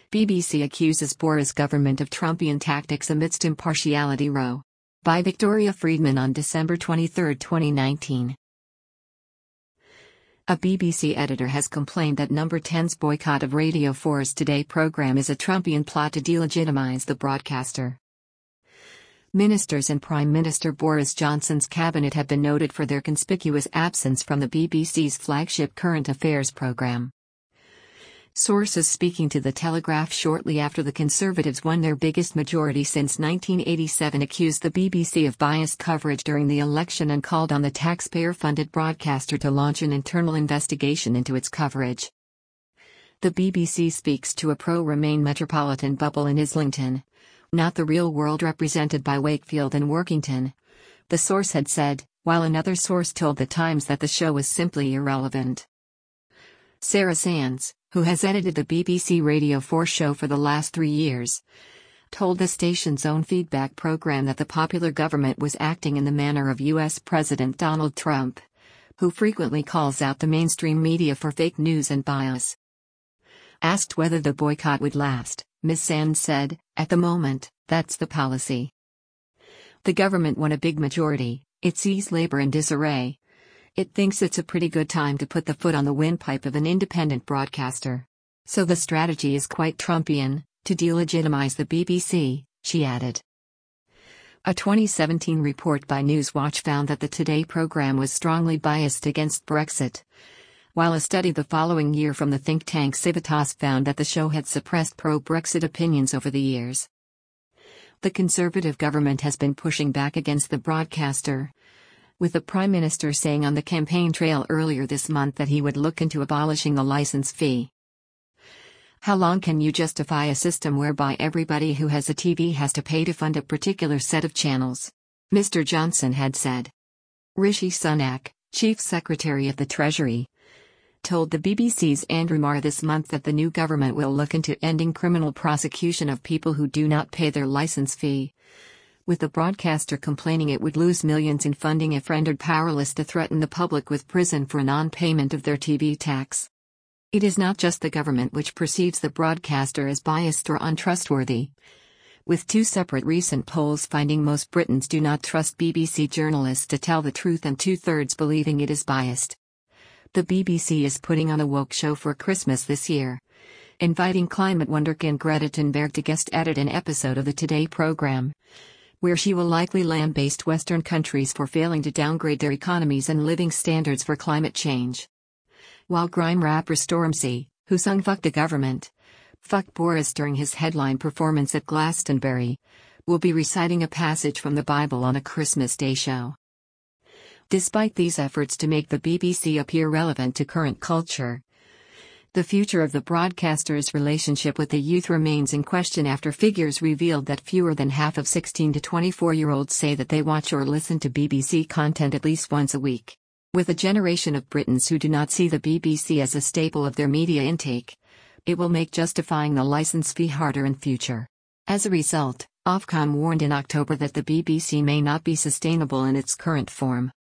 BBC accuses Boris government of Trumpian tactics amidst impartiality row. By Victoria Friedman on December 23, 2019. A BBC editor has complained that Number 10's boycott of Radio 4's Today programme is a Trumpian plot to delegitimize the broadcaster. Ministers and Prime Minister Boris Johnson's cabinet have been noted for their conspicuous absence from the BBC's flagship current affairs programme. Sources speaking to The Telegraph shortly after the Conservatives won their biggest majority since 1987 accused the BBC of biased coverage during the election and called on the taxpayer-funded broadcaster to launch an internal investigation into its coverage. The BBC speaks to a pro-Remain metropolitan bubble in Islington, not the real world represented by Wakefield and Workington, the source had said, while another source told The Times that the show was simply irrelevant. Sarah Sands, who has edited the BBC Radio 4 show for the last 3 years, told the station's own feedback program that the popular government was acting in the manner of US President Donald Trump, who frequently calls out the mainstream media for fake news and bias. Asked whether the boycott would last, Ms. Sands said, "At the moment, that's the policy. The government won a big majority, it sees Labour in disarray. It thinks it's a pretty good time to put the foot on the windpipe of an independent broadcaster. So the strategy is quite Trumpian, to delegitimize the BBC," she added. A 2017 report by Newswatch found that the Today programme was strongly biased against Brexit, while a study the following year from the think tank Civitas found that the show had suppressed pro-Brexit opinions over the years. The Conservative government has been pushing back against the broadcaster, with the Prime Minister saying on the campaign trail earlier this month that he would look into abolishing the license fee. "How long can you justify a system whereby everybody who has a TV has to pay to fund a particular set of channels?" Mr. Johnson had said. Rishi Sunak, Chief Secretary of the Treasury, told the BBC's Andrew Marr this month that the new government will look into ending criminal prosecution of people who do not pay their license fee, with the broadcaster complaining it would lose millions in funding if rendered powerless to threaten the public with prison for non-payment of their TV tax. It is not just the government which perceives the broadcaster as biased or untrustworthy, with 2 separate recent polls finding most Britons do not trust BBC journalists to tell the truth and 2/3 believing it is biased. The BBC is putting on a woke show for Christmas this year, inviting climate wonderkin Greta Thunberg to guest edit an episode of the Today programme, where she will likely lambaste Western countries for failing to downgrade their economies and living standards for climate change. While grime rapper Stormzy, who sung "Fuck the Government, Fuck Boris" during his headline performance at Glastonbury, will be reciting a passage from the Bible on a Christmas Day show. Despite these efforts to make the BBC appear relevant to current culture, the future of the broadcaster's relationship with the youth remains in question after figures revealed that fewer than half of 16 to 24-year-olds say that they watch or listen to BBC content at least once a week. With a generation of Britons who do not see the BBC as a staple of their media intake, it will make justifying the license fee harder in future. As a result, Ofcom warned in October that the BBC may not be sustainable in its current form.